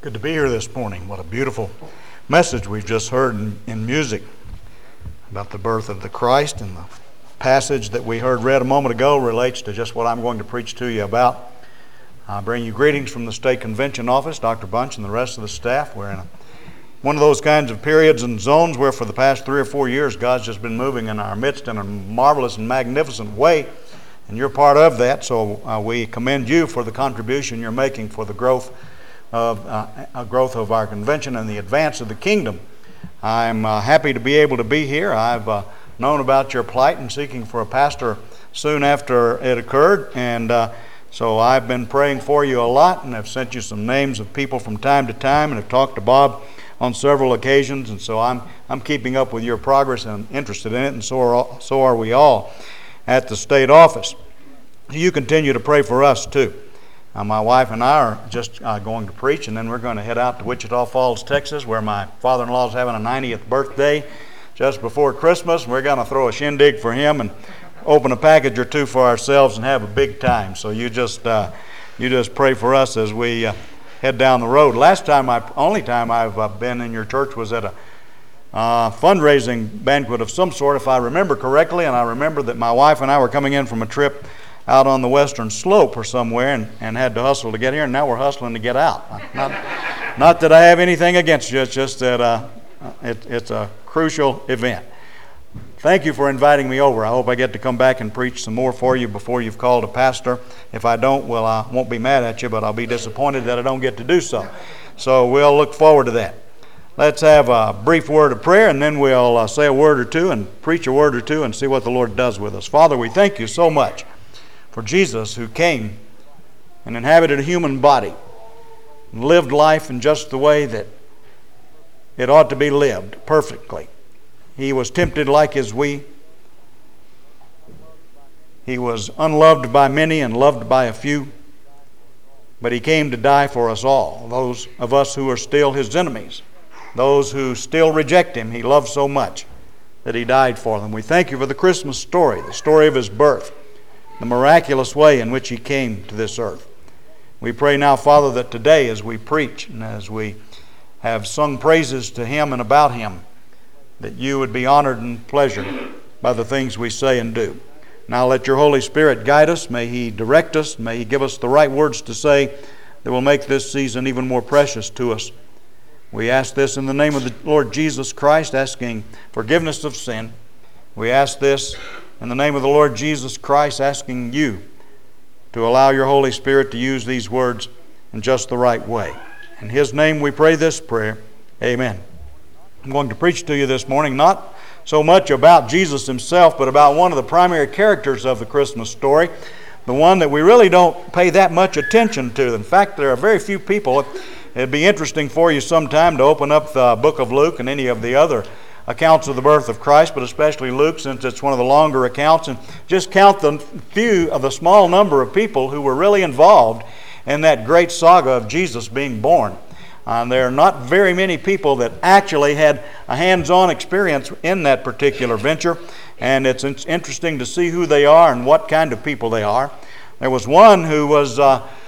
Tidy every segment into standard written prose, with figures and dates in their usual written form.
Good to be here this morning. What a beautiful message we've just heard in music about the birth of the Christ, and the passage that we heard read a moment ago relates to just what I'm going to preach to you about. I bring you greetings from the State Convention office, Dr. Bunch and the rest of the staff. We're in one of those kinds of periods and zones where for the past 3 or 4 years God's just been moving in our midst in a marvelous and magnificent way, and you're part of that, so we commend you for the contribution you're making for the growth of our convention and the advance of the kingdom. I'm happy to be able to be here. I've known about your plight and seeking for a pastor soon after it occurred, and so I've been praying for you a lot, and I've sent you some names of people from time to time, and have talked to Bob on several occasions, and so I'm keeping up with your progress and interested in it, and so are we all at the state office. You continue to pray for us too. My wife and I are just going to preach, and then we're going to head out to Wichita Falls, Texas, where my father-in-law is having a 90th birthday just before Christmas. We're going to throw a shindig for him and open a package or two for ourselves and have a big time. So you just pray for us as we head down the road. Only time I've been in your church was at a fundraising banquet of some sort, if I remember correctly, and I remember that my wife and I were coming in from a trip out on the western slope or somewhere and had to hustle to get here, and now we're hustling to get out. Not that I have anything against you, it's just that it's a crucial event. Thank you for inviting me over. I hope I get to come back and preach some more for you before you've called a pastor. If I don't, well, I won't be mad at you, but I'll be disappointed that I don't get to do so. So we'll look forward to that. Let's have a brief word of prayer, and then we'll say a word or two and preach a word or two and see what the Lord does with us. Father, we thank you so much for Jesus, who came and inhabited a human body and lived life in just the way that it ought to be lived, perfectly. He was tempted like as we. He was unloved by many and loved by a few, but he came to die for us all, those of us who are still his enemies, those who still reject him. He loved so much that he died for them. We thank you for the Christmas story, the story of his birth, the miraculous way in which he came to this earth. We pray now, Father, that today as we preach and as we have sung praises to him and about him, that you would be honored and pleasured by the things we say and do. Now let your Holy Spirit guide us. May he direct us. May he give us the right words to say that will make this season even more precious to us. We ask this in the name of the Lord Jesus Christ, asking forgiveness of sin. We ask this in the name of the Lord Jesus Christ, asking you to allow your Holy Spirit to use these words in just the right way. In his name we pray this prayer. Amen. I'm going to preach to you this morning not so much about Jesus himself, but about one of the primary characters of the Christmas story, the one that we really don't pay that much attention to. In fact, there are very few people. It'd be interesting for you sometime to open up the book of Luke and any of the other accounts of the birth of Christ, but especially Luke, since it's one of the longer accounts, and just count the small number of people who were really involved in that great saga of Jesus being born. There are not very many people that actually had a hands-on experience in that particular venture, and it's interesting to see who they are and what kind of people they are. There was one who was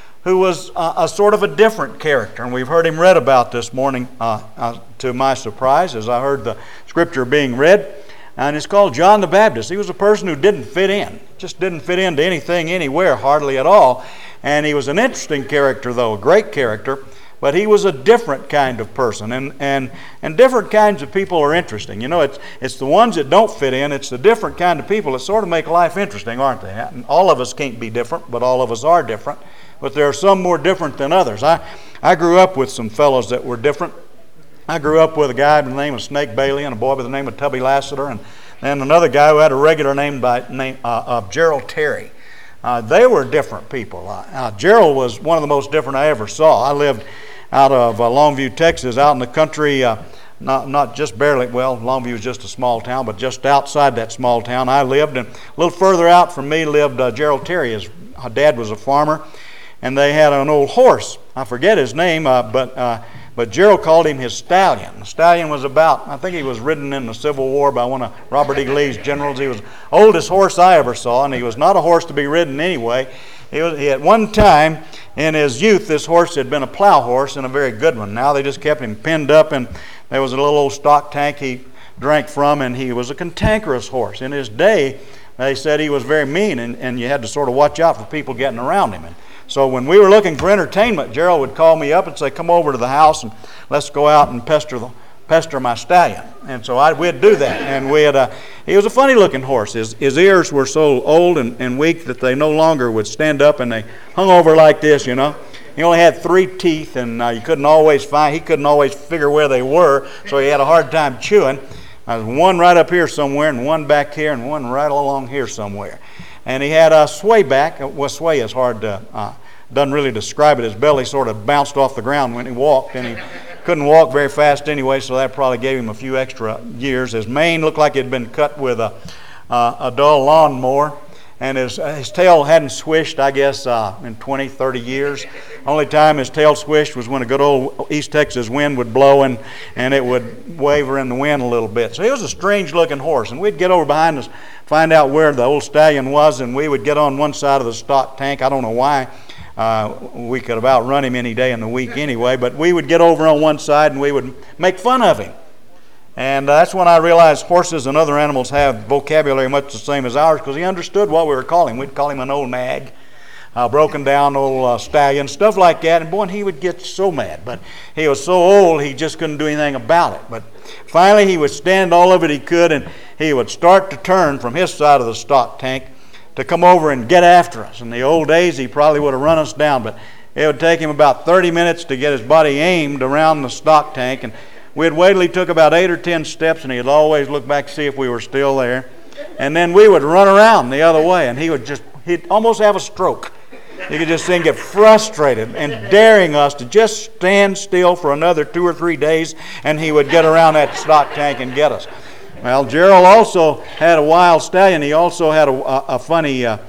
a sort of a different character, and we've heard him read about this morning to my surprise as I heard the scripture being read, and it's called John the Baptist. He was a person who didn't fit in, just didn't fit into anything, anywhere, hardly at all, and he was an interesting character though, a great character, but he was a different kind of person, and different kinds of people are interesting. You know, it's the ones that don't fit in, it's the different kind of people that sort of make life interesting, aren't they? And all of us can't be different, but all of us are different. But there are some more different than others. I grew up with some fellows that were different. I grew up with a guy by the name of Snake Bailey and a boy by the name of Tubby Lassiter, and then another guy who had a regular name of Gerald Terry. They were different people. Gerald was one of the most different I ever saw. I lived out of Longview, Texas, out in the country, not just barely, well, Longview is just a small town, but just outside that small town I lived, and a little further out from me lived Gerald Terry. His dad was a farmer, and they had an old horse. I forget his name, but Gerald called him his stallion. The stallion was I think he was ridden in the Civil War by one of Robert E. Lee's generals. He was the oldest horse I ever saw, and he was not a horse to be ridden anyway. He at one time in his youth, this horse had been a plow horse and a very good one. Now they just kept him pinned up, and there was a little old stock tank he drank from, and he was a cantankerous horse. In his day, they said he was very mean, and you had to sort of watch out for people getting around him. And so when we were looking for entertainment, Gerald would call me up and say, "Come over to the house and let's go out and pester my stallion." And so we'd do that. And he was a funny-looking horse. His ears were so old and weak that they no longer would stand up, and they hung over like this, you know. He only had 3 teeth, and he couldn't always figure where they were, so he had a hard time chewing. One right up here somewhere, and one back here, and one right along here somewhere. And he had a sway back. Well, sway is hard to, doesn't really describe it. His belly sort of bounced off the ground when he walked, and he couldn't walk very fast anyway, so that probably gave him a few extra years. His mane looked like it had been cut with a dull lawnmower, and his tail hadn't swished, I guess, in 20, 30 years. Only time his tail swished was when a good old East Texas wind would blow, and it would waver in the wind a little bit. So he was a strange-looking horse, and we'd get over behind us, find out where the old stallion was, and we would get on one side of the stock tank. I don't know why. We could have outrun him any day in the week anyway, but we would get over on one side and we would make fun of him. And that's when I realized horses and other animals have vocabulary much the same as ours, because he understood what we were calling him. We'd call him an old nag, broken down old stallion, stuff like that. And boy, he would get so mad. But he was so old, he just couldn't do anything about it. But finally, he would stand all of it he could, and he would start to turn from his side of the stock tank to come over and get after us. In the old days, he probably would have run us down, but it would take him about 30 minutes to get his body aimed around the stock tank, and we'd wait till he took about 8 or 10 steps, and he'd always look back to see if we were still there. And then we would run around the other way, and he'd almost have a stroke. You could just see him get frustrated and daring us to just stand still for another 2 or 3 days, and he would get around that stock tank and get us. Well, Gerald also had a wild stallion. He also had a funny, I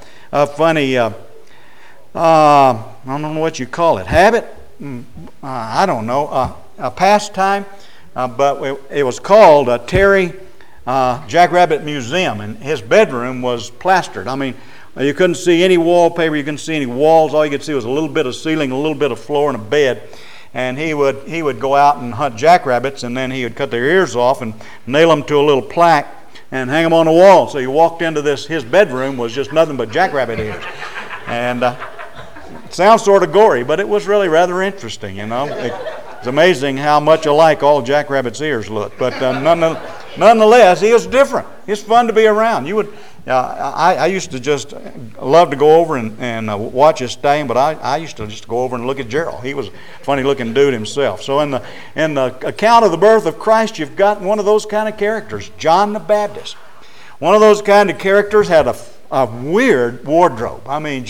don't know what you call it, habit? I don't know, a pastime, but it was called Terry Jackrabbit Museum, and his bedroom was plastered. I mean, you couldn't see any wallpaper, you couldn't see any walls. All you could see was a little bit of ceiling, a little bit of floor, and a bed. And he would go out and hunt jackrabbits, and then he would cut their ears off and nail them to a little plaque and hang them on the wall. So you walked into his bedroom was just nothing but jackrabbit ears. And it sounds sort of gory, but it was really rather interesting, you know. It's amazing how much alike all jackrabbits' ears look. But nonetheless, he was different. He was fun to be around. I used to just love to go over and watch his stallion, but I used to just go over and look at Gerald. He was a funny-looking dude himself. So in the account of the birth of Christ, you've got one of those kind of characters, John the Baptist. One of those kind of characters had a weird wardrobe. I mean,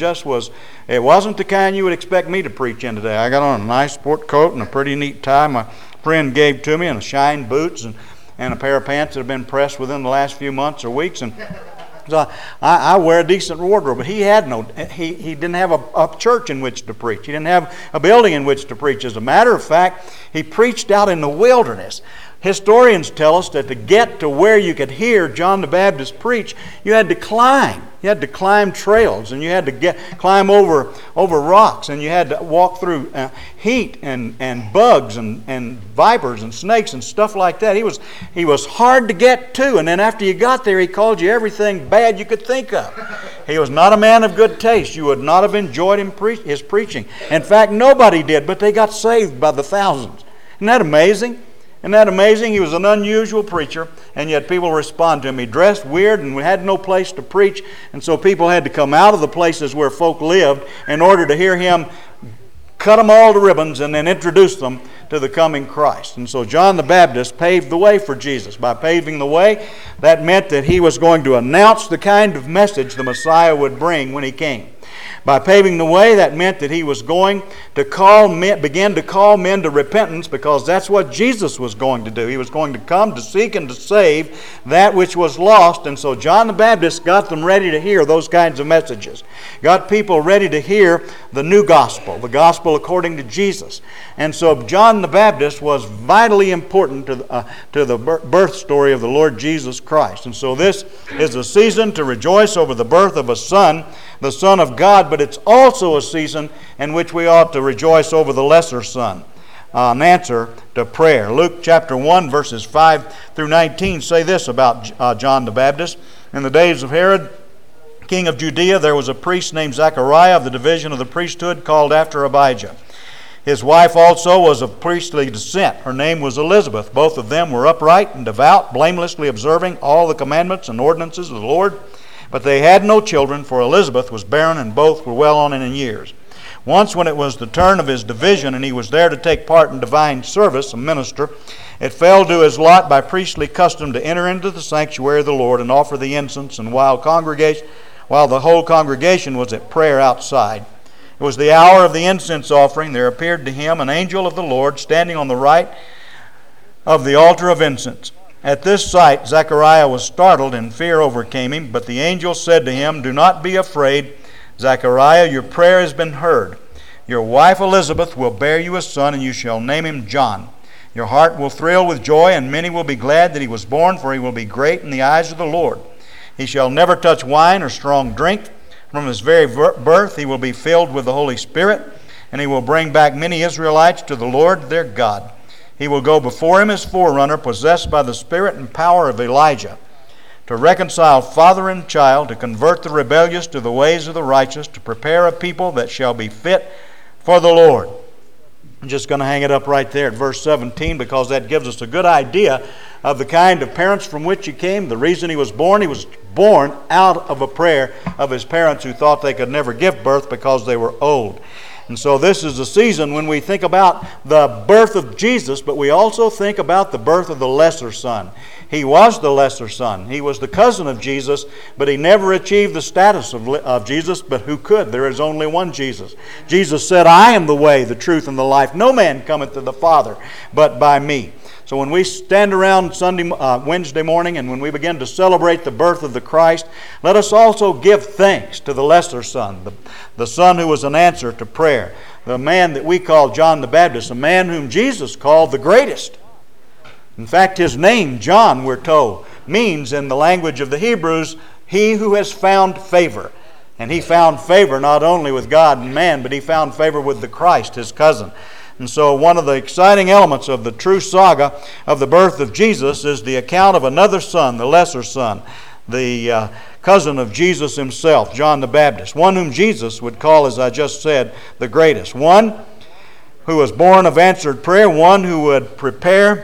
it wasn't the kind you would expect me to preach in today. I got on a nice sport coat and a pretty neat tie my friend gave to me, and shine boots and a pair of pants that have been pressed within the last few months or weeks. And so I wear a decent wardrobe, but he didn't have a church in which to preach. He didn't have a building in which to preach. As a matter of fact, he preached out in the wilderness. Historians tell us that to get to where you could hear John the Baptist preach, you had to climb. You had to climb trails, and you had to climb over rocks, and you had to walk through heat and bugs and vipers and snakes and stuff like that. He was hard to get to, and then after you got there, he called you everything bad you could think of. He was not a man of good taste. You would not have enjoyed his preaching. In fact, nobody did, but they got saved by the thousands. Isn't that amazing? Isn't that amazing? He was an unusual preacher, and yet people respond to him. He dressed weird and had no place to preach, and so people had to come out of the places where folk lived in order to hear him cut them all to ribbons and then introduce them to the coming Christ. And so John the Baptist paved the way for Jesus. By paving the way, that meant that he was going to announce the kind of message the Messiah would bring when he came. By paving the way, that meant that he was going to begin to call men to repentance, because that's what Jesus was going to do. He was going to come to seek and to save that which was lost. And so John the Baptist got them ready to hear those kinds of messages. Got people ready to hear the new gospel, the gospel according to Jesus. And so John the Baptist was vitally important to the birth story of the Lord Jesus Christ. And so this is a season to rejoice over the birth of a son the Son of God, but it's also a season in which we ought to rejoice over the lesser son. An answer to prayer. Luke chapter 1 verses 5 through 19 say this about John the Baptist. In the days of Herod, king of Judea, there was a priest named Zechariah of the division of the priesthood called after Abijah. His wife also was of priestly descent. Her name was Elizabeth. Both of them were upright and devout, blamelessly observing all the commandments and ordinances of the Lord. But they had no children, for Elizabeth was barren, and both were well on in years. Once when it was the turn of his division, and he was there to take part in divine service, a minister, it fell to his lot by priestly custom to enter into the sanctuary of the Lord and offer the incense, and while the whole congregation was at prayer outside. It was the hour of the incense offering. There appeared to him an angel of the Lord standing on the right of the altar of incense. At this sight, Zechariah was startled, and fear overcame him. But the angel said to him, "Do not be afraid, Zechariah, your prayer has been heard. Your wife Elizabeth will bear you a son, and you shall name him John. Your heart will thrill with joy, and many will be glad that he was born, for he will be great in the eyes of the Lord. He shall never touch wine or strong drink. From his very birth he will be filled with the Holy Spirit, and he will bring back many Israelites to the Lord their God. He will go before him as forerunner, possessed by the spirit and power of Elijah, to reconcile father and child, to convert the rebellious to the ways of the righteous, to prepare a people that shall be fit for the Lord." I'm just going to hang it up right there at verse 17, because that gives us a good idea of the kind of parents from which he came, the reason he was born. He was born out of a prayer of his parents who thought they could never give birth because they were old. And so this is the season when we think about the birth of Jesus, but we also think about the birth of the lesser son. He was the lesser son. He was the cousin of Jesus, but he never achieved the status of Jesus, but who could? There is only one Jesus. Jesus said, "I am the way, the truth, and the life. No man cometh to the Father but by me." So when we stand around Wednesday morning, and when we begin to celebrate the birth of the Christ, let us also give thanks to the lesser son, the son who was an answer to prayer, the man that we call John the Baptist, a man whom Jesus called the greatest. In fact, his name, John, we're told, means in the language of the Hebrews, he who has found favor. And he found favor not only with God and man, but he found favor with the Christ, his cousin. And so one of the exciting elements of the true saga of the birth of Jesus is the account of another son, the lesser son, the cousin of Jesus himself, John the Baptist, one whom Jesus would call, as I just said, the greatest. One who was born of answered prayer, one who would prepare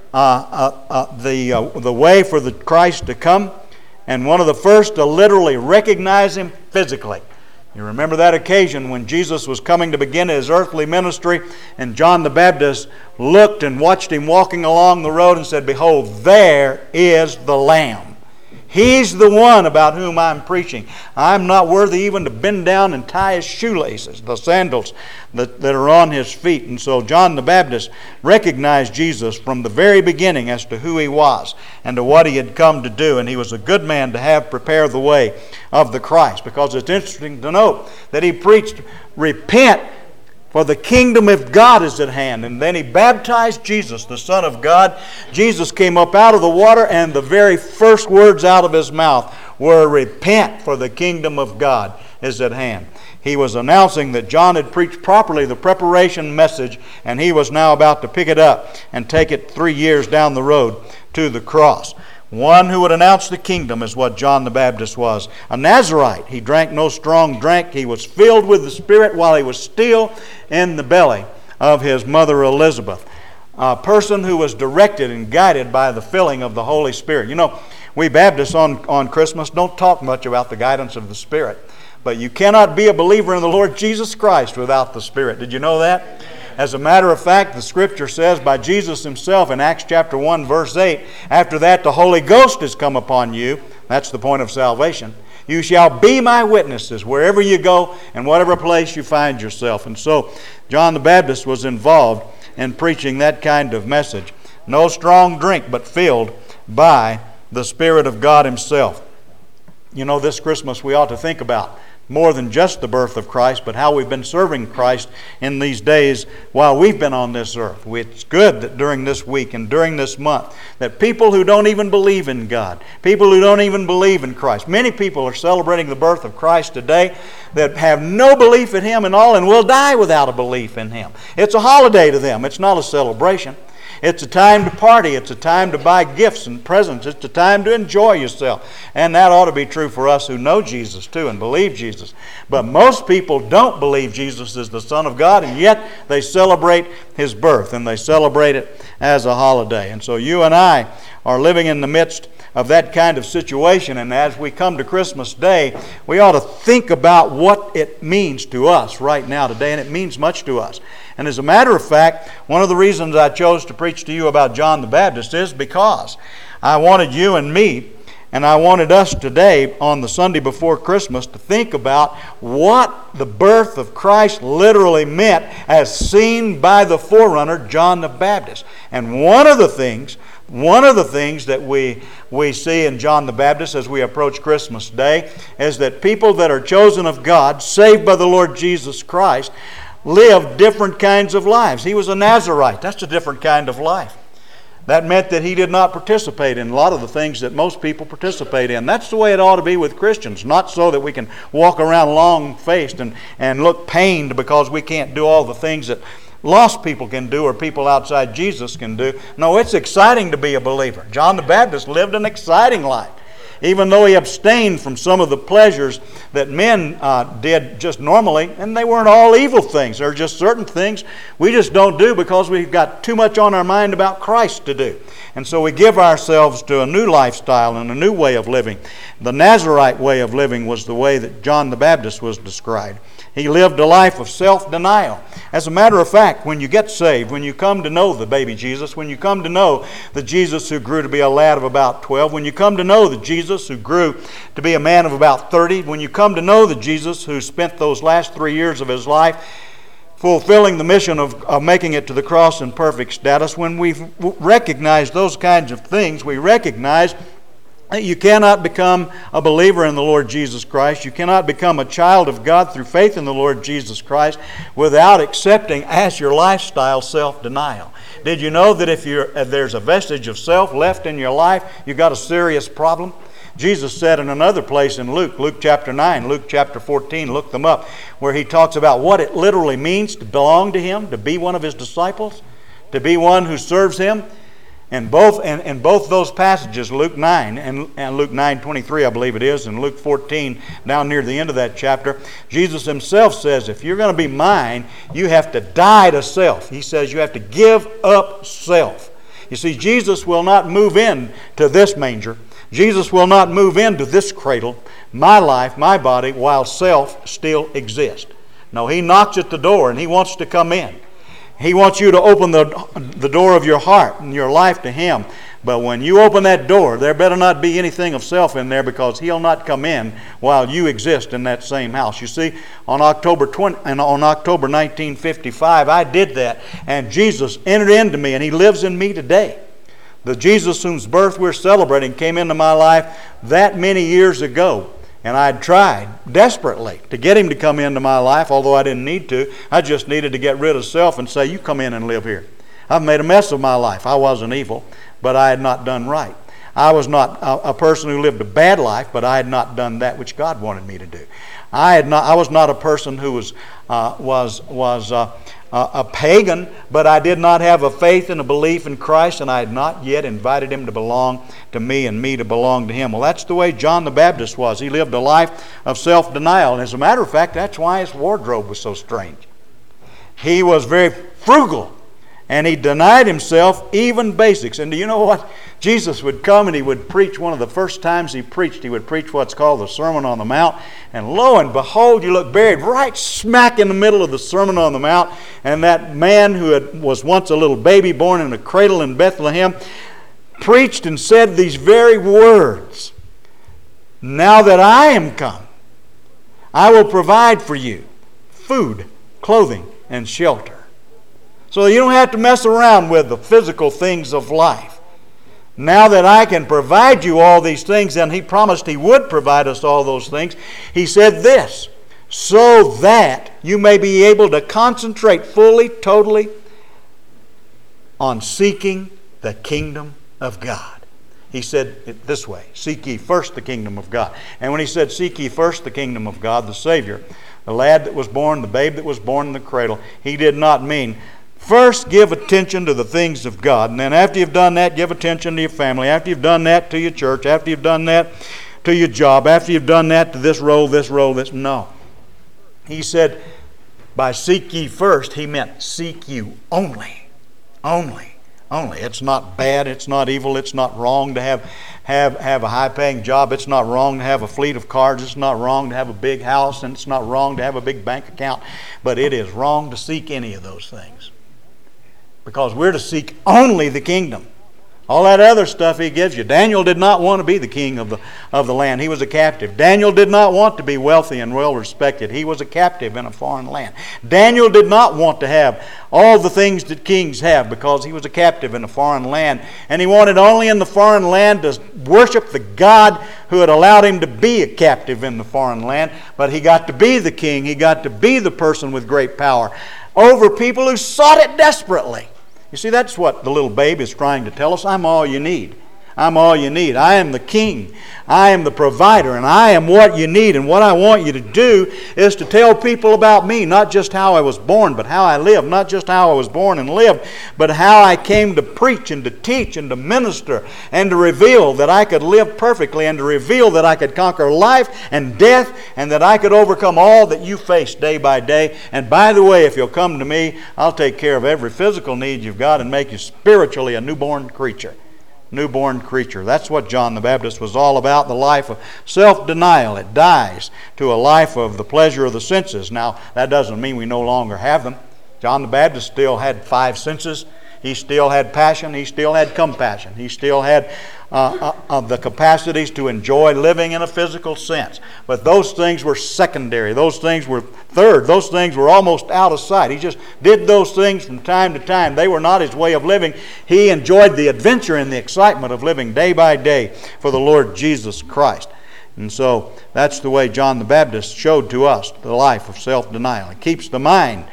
the way for the Christ to come, and one of the first to literally recognize him physically. You remember that occasion when Jesus was coming to begin his earthly ministry, and John the Baptist looked and watched him walking along the road and said, "Behold, there is the Lamb. He's the one about whom I'm preaching. I'm not worthy even to bend down and tie his shoelaces," the sandals that are on his feet. And so John the Baptist recognized Jesus from the very beginning as to who he was and to what he had come to do. And he was a good man to have prepare the way of the Christ, because it's interesting to note that he preached, "Repent, for the kingdom of God is at hand." And then he baptized Jesus, the Son of God. Jesus came up out of the water, and the very first words out of his mouth were, "Repent, for the kingdom of God is at hand." He was announcing that John had preached properly the preparation message, and he was now about to pick it up and take it 3 years down the road to the cross. One who would announce the kingdom is what John the Baptist was. A Nazarite. He drank no strong drink. He was filled with the Spirit while he was still in the belly of his mother Elizabeth. A person who was directed and guided by the filling of the Holy Spirit. You know, we Baptists on Christmas don't talk much about the guidance of the Spirit. But you cannot be a believer in the Lord Jesus Christ without the Spirit. Did you know that? As a matter of fact, the Scripture says by Jesus himself in Acts chapter 1, verse 8, after that the Holy Ghost has come upon you. That's the point of salvation. You shall be my witnesses wherever you go and whatever place you find yourself. And so John the Baptist was involved in preaching that kind of message. No strong drink, but filled by the Spirit of God himself. You know, this Christmas we ought to think about more than just the birth of Christ, but how we've been serving Christ in these days while we've been on this earth. It's good that during this week and during this month that people who don't even believe in God, people who don't even believe in Christ, many people are celebrating the birth of Christ today that have no belief in Him and all and will die without a belief in Him. It's a holiday to them. It's not a celebration. It's a time to party. It's a time to buy gifts and presents. It's a time to enjoy yourself. And that ought to be true for us who know Jesus too and believe Jesus. But most people don't believe Jesus is the Son of God, and yet they celebrate His birth, and they celebrate it as a holiday. And so you and I are living in the midst of that kind of situation, and as we come to Christmas Day, we ought to think about what it means to us right now today, and it means much to us. And as a matter of fact, one of the reasons I chose to preach to you about John the Baptist is because I wanted you and me, and I wanted us today on the Sunday before Christmas to think about what the birth of Christ literally meant as seen by the forerunner, John the Baptist. And one of the things that we see in John the Baptist as we approach Christmas Day is that people that are chosen of God, saved by the Lord Jesus Christ, live different kinds of lives. He was a Nazarite. That's a different kind of life. That meant that he did not participate in a lot of the things that most people participate in. That's the way it ought to be with Christians. Not so that we can walk around long-faced and look pained because we can't do all the things that lost people can do or people outside Jesus can do. No, it's exciting to be a believer. John the Baptist lived an exciting life. Even though he abstained from some of the pleasures that men did just normally, and they weren't all evil things. There are just certain things we just don't do because we've got too much on our mind about Christ to do. And so we give ourselves to a new lifestyle and a new way of living. The Nazarite way of living was the way that John the Baptist was described. He lived a life of self-denial. As a matter of fact, when you get saved, when you come to know the baby Jesus, when you come to know the Jesus who grew to be a lad of about 12, when you come to know the Jesus who grew to be a man of about 30, when you come to know the Jesus who spent those last 3 years of his life fulfilling the mission of making it to the cross in perfect status, when we recognize those kinds of things, we recognize that you cannot become a believer in the Lord Jesus Christ. You cannot become a child of God through faith in the Lord Jesus Christ without accepting as your lifestyle self-denial. Did you know that if there's a vestige of self left in your life, you've got a serious problem? Jesus said in another place in Luke chapter 9, Luke chapter 14, look them up, where He talks about what it literally means to belong to Him, to be one of His disciples, to be one who serves Him. And both those passages, Luke 9 and Luke 9:23, I believe it is, and Luke 14, down near the end of that chapter, Jesus Himself says, if you're going to be mine, you have to die to self. He says you have to give up self. You see, Jesus will not move in to this manger. Jesus will not move into this cradle, my life, my body, while self still exists. No, He knocks at the door and He wants to come in. He wants you to open the door of your heart and your life to Him. But when you open that door, there better not be anything of self in there, because He'll not come in while you exist in that same house. You see, on October 1955, I did that, and Jesus entered into me, and He lives in me today. The Jesus whose birth we're celebrating came into my life that many years ago. And I'd tried desperately to get Him to come into my life, although I didn't need to. I just needed to get rid of self and say, you come in and live here. I've made a mess of my life. I wasn't evil, but I had not done right. I was not a person who lived a bad life, but I had not done that which God wanted me to do. I was not a person who was a pagan, but I did not have a faith and a belief in Christ, and I had not yet invited Him to belong to me and me to belong to Him. Well, that's the way John the Baptist was. He lived a life of self-denial, and as a matter of fact, that's why his wardrobe was so strange. He was very frugal, and he denied himself even basics. And do you know what? Jesus would come and He would preach. One of the first times He preached, He would preach what's called the Sermon on the Mount. And lo and behold, you look buried right smack in the middle of the Sermon on the Mount. And that man who was once a little baby born in a cradle in Bethlehem preached and said these very words. Now that I am come, I will provide for you food, clothing, and shelter. So you don't have to mess around with the physical things of life. Now that I can provide you all these things, and He promised He would provide us all those things, He said this, so that you may be able to concentrate fully, totally on seeking the kingdom of God. He said it this way, seek ye first the kingdom of God. And when he said seek ye first the kingdom of God, the Savior, the lad that was born, the babe that was born in the cradle, he did not mean first give attention to the things of God, and then after you've done that, give attention to your family. After you've done that, to your church. After you've done that, to your job. After you've done that, to this role, this role, this. No. He said, by seek ye first, he meant seek you only. Only. Only. It's not bad. It's not evil. It's not wrong to have a high-paying job. It's not wrong to have a fleet of cars. It's not wrong to have a big house. And it's not wrong to have a big bank account. But it is wrong to seek any of those things. Because we're to seek only the kingdom. All that other stuff he gives you. Daniel did not want to be the king of the land. He was a captive. Daniel did not want to be wealthy and well respected. He was a captive in a foreign land. Daniel did not want to have all the things that kings have because he was a captive in a foreign land. And he wanted only in the foreign land to worship the God who had allowed him to be a captive in the foreign land. But he got to be the king. He got to be the person with great power over people who sought it desperately. You see, that's what the little babe is trying to tell us. I'm all you need. I'm all you need. I am the king. I am the provider, and I am what you need. And what I want you to do is to tell people about me, not just how I was born, but how I lived. Not just how I was born and lived, but how I came to preach and to teach and to minister and to reveal that I could live perfectly and to reveal that I could conquer life and death and that I could overcome all that you face day by day. And by the way, if you'll come to me, I'll take care of every physical need you've got and make you spiritually a newborn creature. Newborn creature. That's what John the Baptist was all about, the life of self-denial. It dies to a life of the pleasure of the senses. Now, that doesn't mean we no longer have them. John the Baptist still had 5 senses. He still had passion. He still had compassion. He still had the capacities to enjoy living in a physical sense. But those things were secondary. Those things were third. Those things were almost out of sight. He just did those things from time to time. They were not his way of living. He enjoyed the adventure and the excitement of living day by day for the Lord Jesus Christ. And so that's the way John the Baptist showed to us the life of self-denial. It keeps the mind.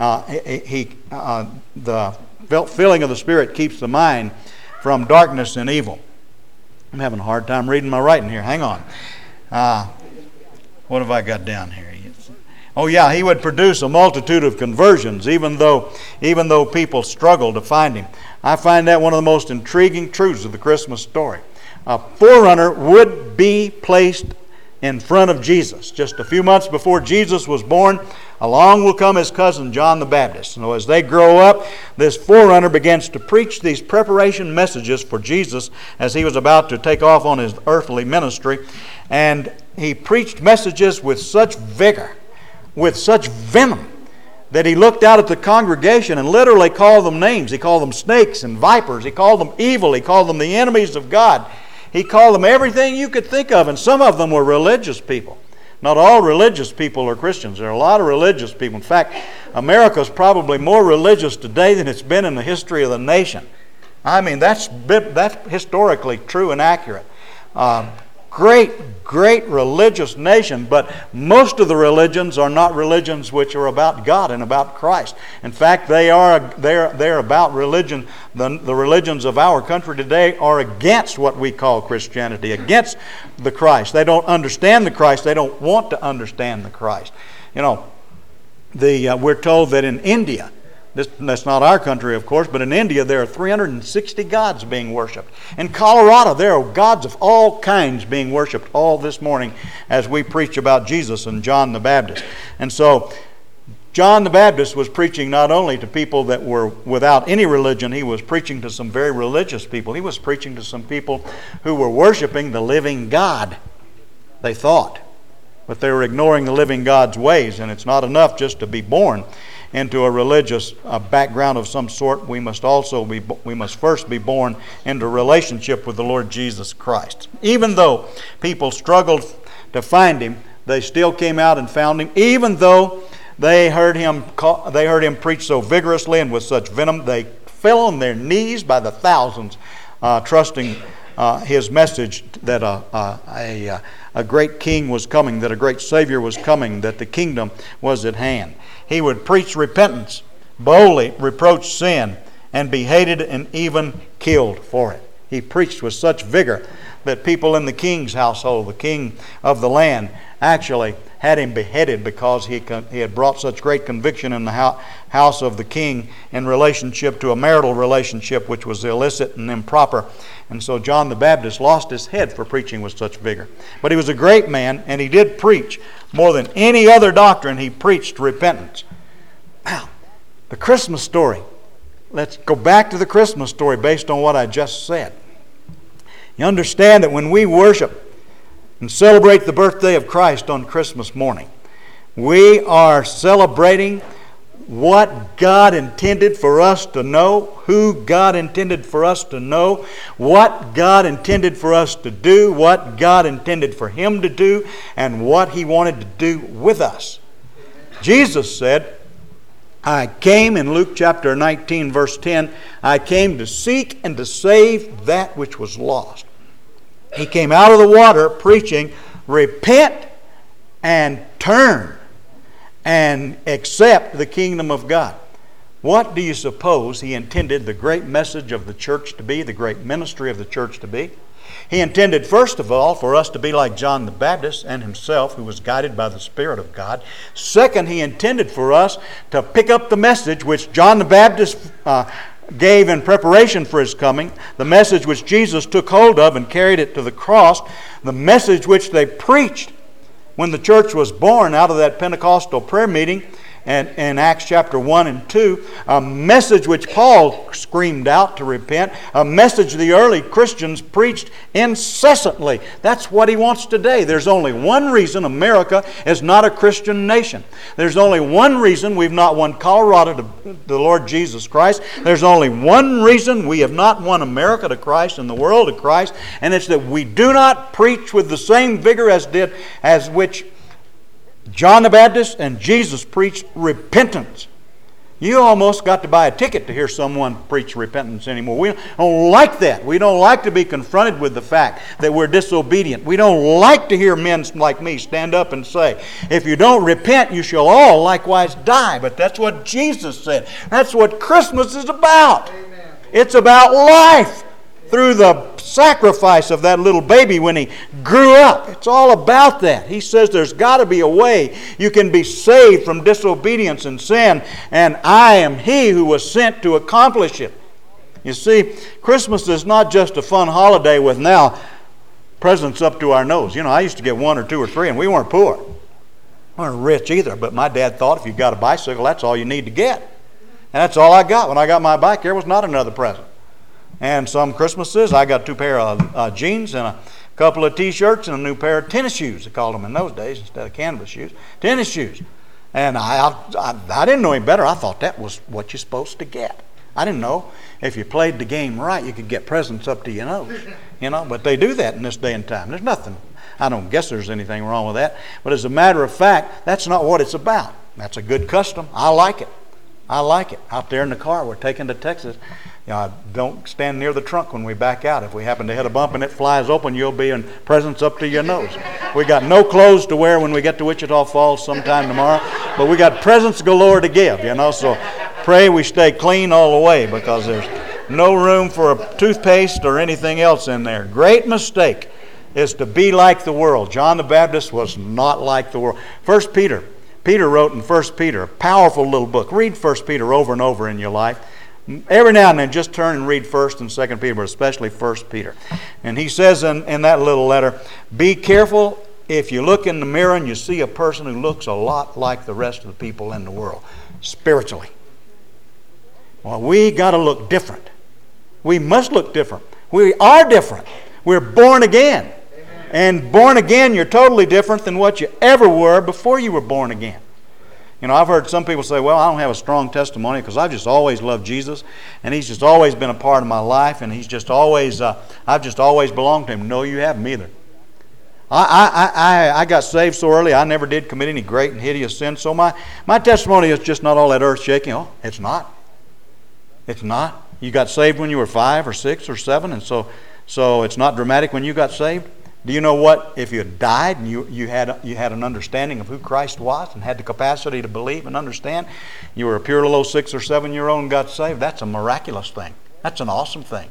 The filling of the Spirit keeps the mind from darkness and evil. I'm having a hard time reading my writing here. Hang on. What have I got down here? Oh yeah, he would produce a multitude of conversions even though people struggle to find him. I find that one of the most intriguing truths of the Christmas story. A forerunner would be placed in front of Jesus. Just a few months before Jesus was born, along will come his cousin John the Baptist. So as they grow up, this forerunner begins to preach these preparation messages for Jesus as he was about to take off on his earthly ministry. And he preached messages with such vigor, with such venom, that he looked out at the congregation and literally called them names. He called them snakes and vipers. He called them evil. He called them the enemies of God. He called them everything you could think of, and some of them were religious people. Not all religious people are Christians. There are a lot of religious people. In fact, America is probably more religious today than it's been in the history of the nation. I mean, that's historically true and accurate. Great religious nation, but most of the religions are not religions which are about God and about Christ. In fact, they're about religion. The religions of our country today are against what we call Christianity, against the Christ. They don't understand the Christ. They don't want to understand the Christ. You know, we're told that in India, that's not our country, of course, but in India there are 360 gods being worshipped. In Colorado there are gods of all kinds being worshipped all this morning as we preach about Jesus and John the Baptist. And so John the Baptist was preaching not only to people that were without any religion, he was preaching to some very religious people. He was preaching to some people who were worshiping the living God, they thought. But they were ignoring the living God's ways, and it's not enough just to be born into a religious background of some sort. We must first be born into a relationship with the Lord Jesus Christ. Even though people struggled to find him, they still came out and found him. Even though they heard him preach so vigorously and with such venom, they fell on their knees by the thousands, trusting his message that a great king was coming, that a great Savior was coming, that the kingdom was at hand. He would preach repentance, boldly reproach sin, and be hated and even killed for it. He preached with such vigor that people in the king's household, the king of the land, actually had him beheaded because he had brought such great conviction in the house of the king in relationship to a marital relationship which was illicit and improper. And so John the Baptist lost his head for preaching with such vigor. But he was a great man, and he did preach more than any other doctrine. He preached repentance. Now, the Christmas story. Let's go back to the Christmas story based on what I just said. You understand that when we worship and celebrate the birthday of Christ on Christmas morning, we are celebrating what God intended for us to know, who God intended for us to know, what God intended for us to do, what God intended for Him to do, and what He wanted to do with us. Jesus said, I came, in Luke chapter 19, verse 10, I came to seek and to save that which was lost. He came out of the water preaching, repent and turn and accept the kingdom of God. What do you suppose He intended the great message of the church to be, the great ministry of the church to be? He intended, first of all, for us to be like John the Baptist and himself, who was guided by the Spirit of God. Second, He intended for us to pick up the message which John the Baptist gave in preparation for His coming, the message which Jesus took hold of and carried it to the cross, the message which they preached when the church was born out of that Pentecostal prayer meeting and in Acts chapter 1 and 2, a message which Paul screamed out to repent, a message the early Christians preached incessantly. That's what he wants today. There's only one reason America is not a Christian nation. There's only one reason we've not won Colorado to the Lord Jesus Christ. There's only one reason we have not won America to Christ and the world to Christ, and it's that we do not preach with the same vigor as which John the Baptist and Jesus preached repentance. You almost got to buy a ticket to hear someone preach repentance anymore. We don't like that. We don't like to be confronted with the fact that we're disobedient. We don't like to hear men like me stand up and say, if you don't repent, you shall all likewise die. But that's what Jesus said. That's what Christmas is about. Amen. It's about life through the sacrifice of that little baby when he grew up. It's all about that. He says there's got to be a way you can be saved from disobedience and sin, and I am He who was sent to accomplish it. You see, Christmas is not just a fun holiday with now presents up to our nose. You know, I used to get 1 or 2 or 3, and we weren't poor. We weren't rich either, but my dad thought if you got a bicycle, that's all you need to get. And that's all I got. When I got my bike, there was not another present. And some Christmases, I got 2 pair of jeans and a couple of T-shirts and a new pair of tennis shoes. They called them in those days instead of canvas shoes. Tennis shoes. And I didn't know any better. I thought that was what you're supposed to get. I didn't know if you played the game right, you could get presents up to your nose. You know, but they do that in this day and time. There's nothing. I don't guess there's anything wrong with that. But as a matter of fact, that's not what it's about. That's a good custom. I like it. I like it. Out there in the car, we're taking to Texas. You know, don't stand near the trunk when we back out. If we happen to hit a bump and it flies open, you'll be in presents up to your nose. We got no clothes to wear when we get to Wichita Falls sometime tomorrow, but we got presents galore to give, you know, so pray we stay clean all the way because there's no room for a toothpaste or anything else in there. Great mistake is to be like the world. John the Baptist was not like the world. Peter wrote in 1 Peter, a powerful little book. Read 1 Peter over and over in your life. Every now and then just turn and read 1 and 2 Peter, but especially 1 Peter. And he says in that little letter, be careful if you look in the mirror and you see a person who looks a lot like the rest of the people in the world, spiritually. Well, we got to look different. We must look different. We are different. We're born again. And born again, you're totally different than what you ever were before you were born again. You know, I've heard some people say, well, I don't have a strong testimony because I've just always loved Jesus and He's just always been a part of my life and He's just always, I've just always belonged to Him. No, you haven't either. I got saved so early, I never did commit any great and hideous sin. So my testimony is just not all that earth-shaking. Oh, it's not. It's not. You got saved when you were 5 or 6 or 7, and so it's not dramatic when you got saved. Do you know what? If you had died and you had an understanding of who Christ was and had the capacity to believe and understand, you were a pure little 6 or 7-year-old and got saved, that's a miraculous thing. That's an awesome thing.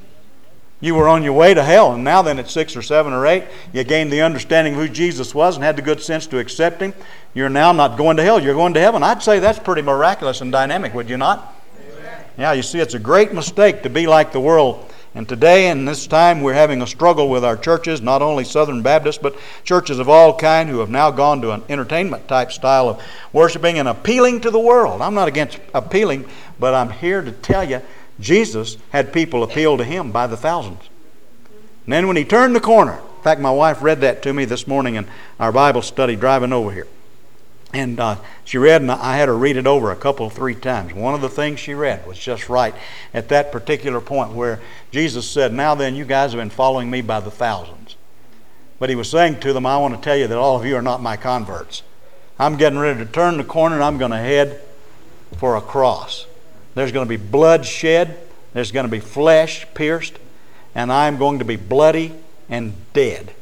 You were on your way to hell, and now then at 6 or 7 or 8, you gained the understanding of who Jesus was and had the good sense to accept Him. You're now not going to hell, you're going to heaven. I'd say that's pretty miraculous and dynamic, would you not? Amen. Yeah, you see, it's a great mistake to be like the world. And today, in this time, we're having a struggle with our churches, not only Southern Baptist, but churches of all kind who have now gone to an entertainment-type style of worshiping and appealing to the world. I'm not against appealing, but I'm here to tell you, Jesus had people appeal to Him by the thousands. And then when He turned the corner, in fact, my wife read that to me this morning in our Bible study driving over here. And she read, and I had her read it over 3 times. One of the things she read was just right at that particular point where Jesus said, now then, you guys have been following me by the thousands. But He was saying to them, I want to tell you that all of you are not my converts. I'm getting ready to turn the corner and I'm going to head for a cross. There's going to be blood shed. There's going to be flesh pierced. And I'm going to be bloody and dead.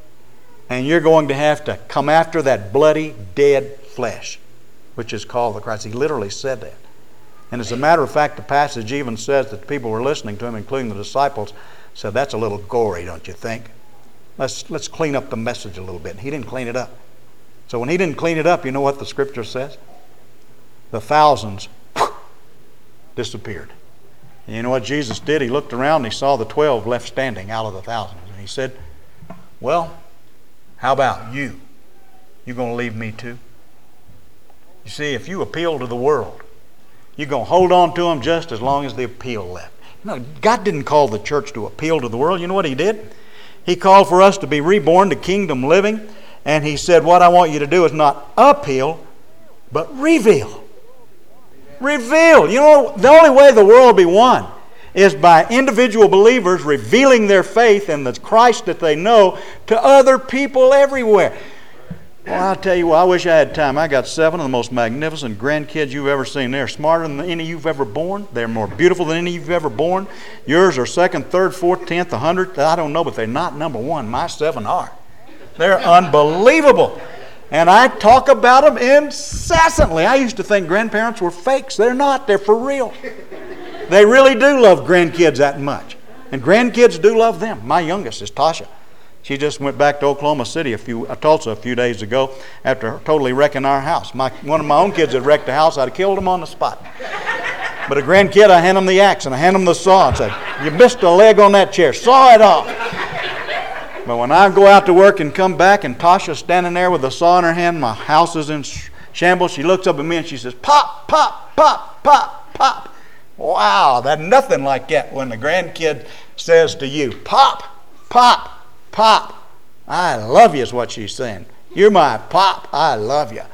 And you're going to have to come after that bloody, dead flesh, which is called the Christ. He literally said that. And as a matter of fact, the passage even says that the people who were listening to Him, including the disciples, said, that's a little gory, don't you think? Let's clean up the message a little bit. And He didn't clean it up. So when He didn't clean it up, you know what the Scripture says? The thousands disappeared. And you know what Jesus did? He looked around and He saw the 12 left standing out of the thousands. And He said, well, how about you? You going to leave me too? You see, if you appeal to the world, you're going to hold on to them just as long as the appeal left. You know, God didn't call the church to appeal to the world. You know what He did? He called for us to be reborn to kingdom living. And He said, what I want you to do is not appeal, but reveal. Reveal. You know, the only way the world will be won is by individual believers revealing their faith in the Christ that they know to other people everywhere. Well, I'll tell you what, I wish I had time. I got 7 of the most magnificent grandkids you've ever seen. They're smarter than any you've ever born. They're more beautiful than any you've ever born. Yours are 2nd, 3rd, 4th, 10th, 100th. I don't know, but they're not number 1. My 7 are. They're unbelievable. And I talk about them incessantly. I used to think grandparents were fakes. They're not. They're for real. They really do love grandkids that much. And grandkids do love them. My youngest is Tasha. She just went back to Oklahoma City, Tulsa a few days ago after totally wrecking our house. One of my own kids had wrecked the house. I'd have killed him on the spot. But a grandkid, I hand him the axe and I hand him the saw and said, you missed a leg on that chair. Saw it off. But when I go out to work and come back and Tasha's standing there with the saw in her hand, my house is in shambles, she looks up at me and she says, pop, pop, pop, pop, pop. Wow, that's nothing like that when the grandkid says to you, pop, pop, pop. I love you is what she's saying. You're my pop, I love you.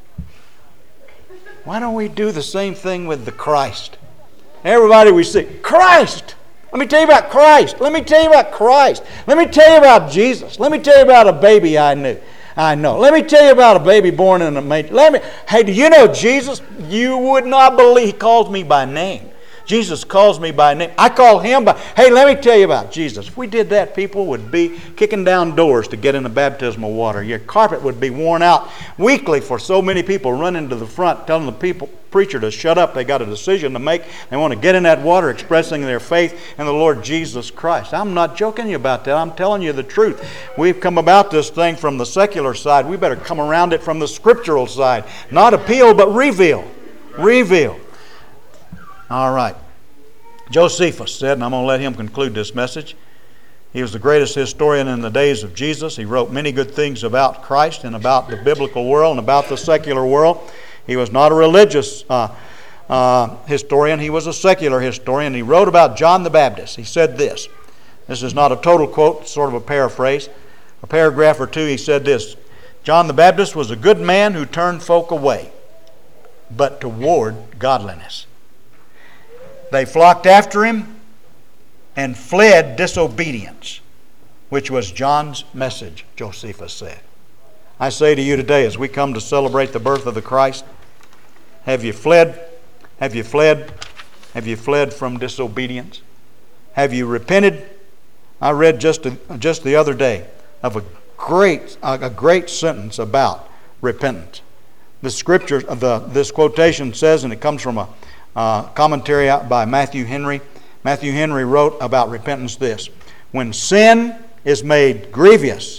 Why don't we do the same thing with the Christ? Everybody we see, Christ! Let me tell you about Christ. Let me tell you about Christ. Let me tell you about Jesus. Let me tell you about a baby I know. Let me tell you about a baby born in a manger. Hey, do you know Jesus? You would not believe. He calls me by name. Jesus calls me by name. I call Him by, hey, let me tell you about Jesus. If we did that, people would be kicking down doors to get in the baptismal water. Your carpet would be worn out weekly for so many people running to the front, telling the preacher to shut up. They got a decision to make. They want to get in that water, expressing their faith in the Lord Jesus Christ. I'm not joking you about that. I'm telling you the truth. We've come about this thing from the secular side. We better come around it from the scriptural side. Not appeal, but reveal. Reveal. All right. Josephus said, and I'm going to let him conclude this message. He was the greatest historian in the days of Jesus. He wrote many good things about Christ and about the biblical world and about the secular world. He was not a religious historian. He was a secular historian. He wrote about John the Baptist. He said this. This is not a total quote, it's sort of a paraphrase. A paragraph or two, he said this. John the Baptist was a good man who turned folk away, but toward godliness. They flocked after him and fled disobedience, which was John's message, Josephus said. I say to you today, as we come to celebrate the birth of the Christ, have you fled? Have you fled Have you fled from disobedience? Have you repented? I read just the other day of a great sentence about repentance. The scripture, this quotation says, and it comes from a commentary out by Matthew Henry. Matthew Henry wrote about repentance this: when sin is made grievous,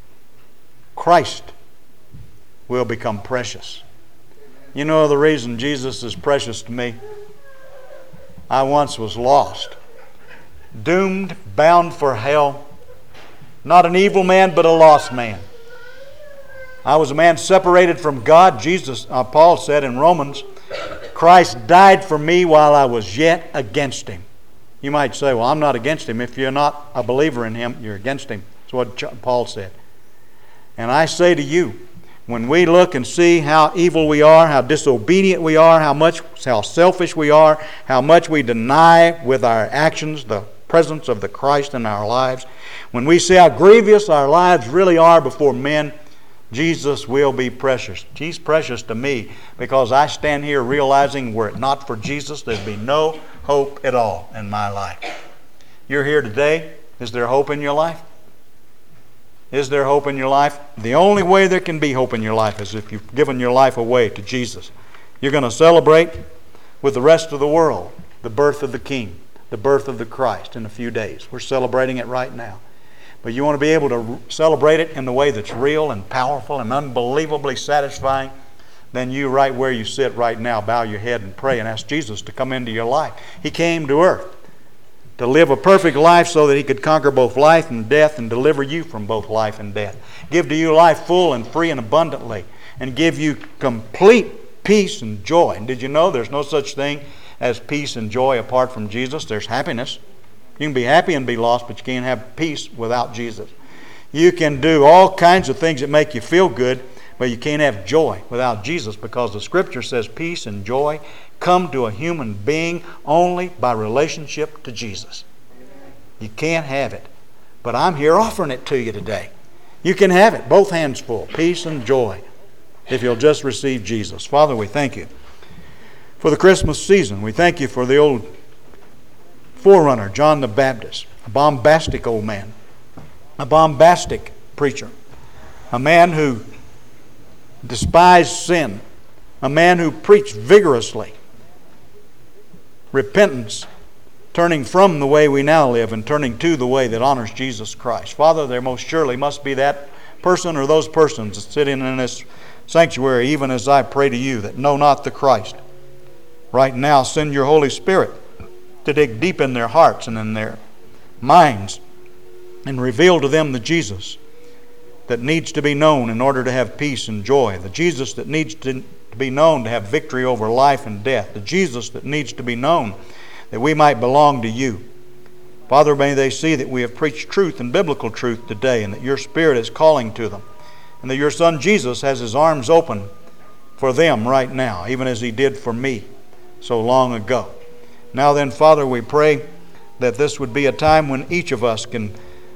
Christ will become precious. You know the reason Jesus is precious to me? I once was lost, doomed, bound for hell. Not an evil man, but a lost man. I was a man separated from God. Paul said in Romans, Christ died for me while I was yet against Him. You might say, well, I'm not against Him. If you're not a believer in Him, you're against Him. That's what Paul said. And I say to you, when we look and see how evil we are, how disobedient we are, how selfish we are, how much we deny with our actions the presence of the Christ in our lives, when we see how grievous our lives really are before men, Jesus will be precious. He's precious to me because I stand here realizing were it not for Jesus, there'd be no hope at all in my life. You're here today. Is there hope in your life? Is there hope in your life? The only way there can be hope in your life is if you've given your life away to Jesus. You're going to celebrate with the rest of the world the birth of the King, the birth of the Christ in a few days. We're celebrating it right now. But you want to be able to celebrate it in the way that's real and powerful and unbelievably satisfying, then you right where you sit right now, bow your head and pray and ask Jesus to come into your life. He came to earth to live a perfect life so that He could conquer both life and death and deliver you from both life and death. Give to you life full and free and abundantly, and give you complete peace and joy. And did you know there's no such thing as peace and joy apart from Jesus? There's happiness. You can be happy and be lost, but you can't have peace without Jesus. You can do all kinds of things that make you feel good, but you can't have joy without Jesus, because the Scripture says peace and joy come to a human being only by relationship to Jesus. You can't have it. But I'm here offering it to you today. You can have it, both hands full, peace and joy, if you'll just receive Jesus. Father, we thank You for the Christmas season. We thank You for the old forerunner, John the Baptist, a bombastic old man, a bombastic preacher, a man who despised sin, a man who preached vigorously repentance, turning from the way we now live and turning to the way that honors Jesus Christ. Father, there most surely must be that person or those persons sitting in this sanctuary, even as I pray to You, that know not the Christ. Right now, send Your Holy Spirit to dig deep in their hearts and in their minds and reveal to them the Jesus that needs to be known in order to have peace and joy, the Jesus that needs to be known to have victory over life and death, the Jesus that needs to be known that we might belong to You. Father, may they see that we have preached truth and biblical truth today, and that Your Spirit is calling to them, and that Your Son Jesus has His arms open for them right now, even as He did for me so long ago. Now then, Father, we pray that this would be a time when each of us can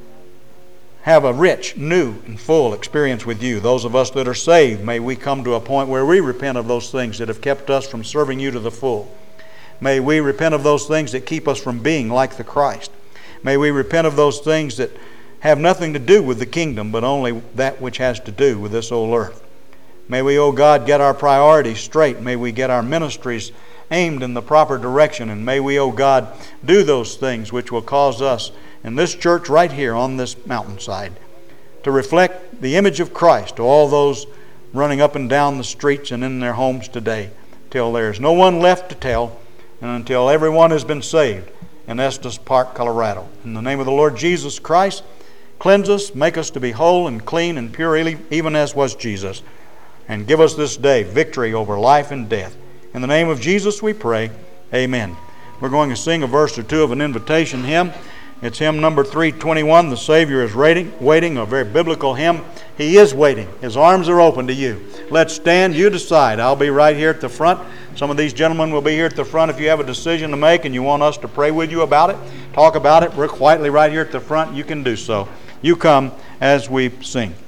have a rich, new, and full experience with You. Those of us that are saved, may we come to a point where we repent of those things that have kept us from serving You to the full. May we repent of those things that keep us from being like the Christ. May we repent of those things that have nothing to do with the kingdom, but only that which has to do with this old earth. May we, O God, get our priorities straight. May we get our ministries aimed in the proper direction. And may we, O God, do those things which will cause us in this church right here on this mountainside to reflect the image of Christ to all those running up and down the streets and in their homes today, till there's no one left to tell, and until everyone has been saved in Estes Park, Colorado. In the name of the Lord Jesus Christ, cleanse us, make us to be whole and clean and pure, even as was Jesus, and give us this day victory over life and death. In the name of Jesus we pray, amen. We're going to sing a verse or two of an invitation hymn. It's hymn number 321, The Savior is Waiting, a very biblical hymn. He is waiting. His arms are open to you. Let's stand. You decide. I'll be right here at the front. Some of these gentlemen will be here at the front. If you have a decision to make and you want us to pray with you about it, talk about it, we're quietly right here at the front, you can do so. You come as we sing.